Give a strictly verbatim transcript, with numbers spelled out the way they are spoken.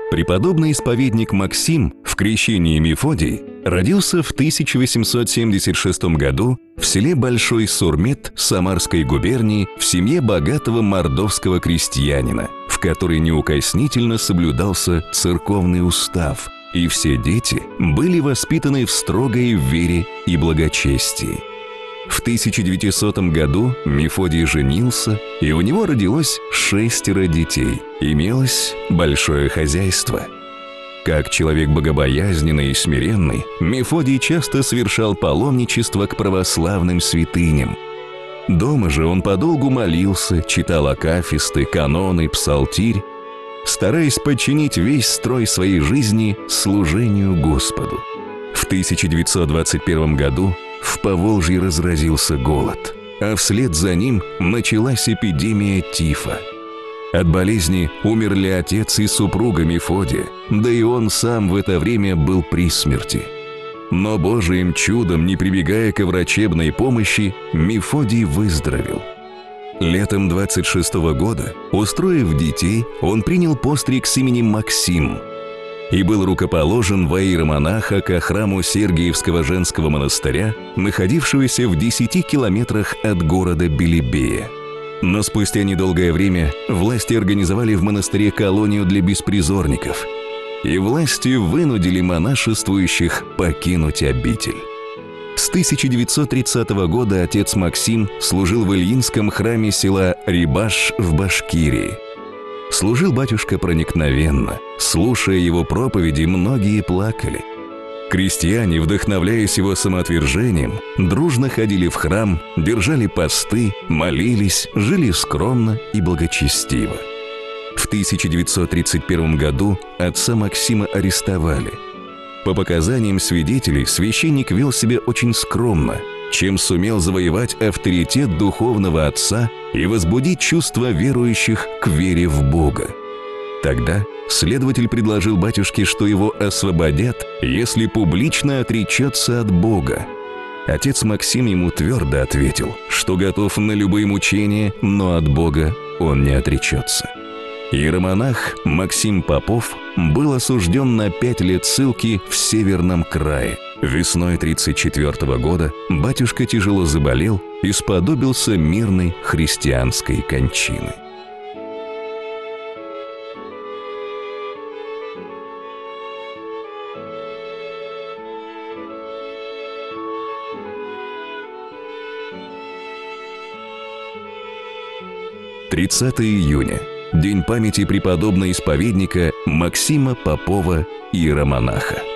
Преподобный исповедник Максим в крещении Мефодий родился в тысяча восемьсот семьдесят шестом году в селе Большой Сурмет Самарской губернии в семье богатого мордовского крестьянина, в которой неукоснительно соблюдался церковный устав, и все дети были воспитаны в строгой вере и благочестии. В тысяча девятисотом году Мефодий женился, и у него родилось шестеро детей. Имелось большое хозяйство. Как человек богобоязненный и смиренный, Мефодий часто совершал паломничество к православным святыням. Дома же он подолгу молился, читал акафисты, каноны, псалтирь, стараясь подчинить весь строй своей жизни служению Господу. В тысяча девятьсот двадцать первом году в Поволжье разразился голод, а вслед за ним началась эпидемия тифа. От болезни умерли отец и супруга Мефодия, да и он сам в это время был при смерти. Но Божиим чудом, не прибегая к врачебной помощи, Мефодий выздоровел. Летом двадцать шестого года, устроив детей, он принял постриг с именем Максим и был рукоположен во иеромонаха ко храму Сергиевского женского монастыря, находившегося в десяти километрах от города Белебея. Но спустя недолгое время власти организовали в монастыре колонию для беспризорников, и власти вынудили монашествующих покинуть обитель. С тысяча девятьсот тридцатого года отец Максим служил в Ильинском храме села Рибаш в Башкирии. Служил батюшка проникновенно, слушая его проповеди, многие плакали. Крестьяне, вдохновляясь его самоотвержением, дружно ходили в храм, держали посты, молились, жили скромно и благочестиво. В тысяча девятьсот тридцать первом году отца Максима арестовали. По показаниям свидетелей, священник вел себя очень скромно, чем сумел завоевать авторитет духовного отца и возбудить чувства верующих к вере в Бога. Тогда следователь предложил батюшке, что его освободят, если публично отречется от Бога. Отец Максим ему твердо ответил, что готов на любые мучения, но от Бога он не отречется. Иеромонах Максим Попов был осужден на пять лет ссылки в Северном крае. Весной тридцать четвёртого года батюшка тяжело заболел и сподобился мирной христианской кончины. тридцатого июня. День памяти преподобного исповедника Максима Попова, иеромонаха.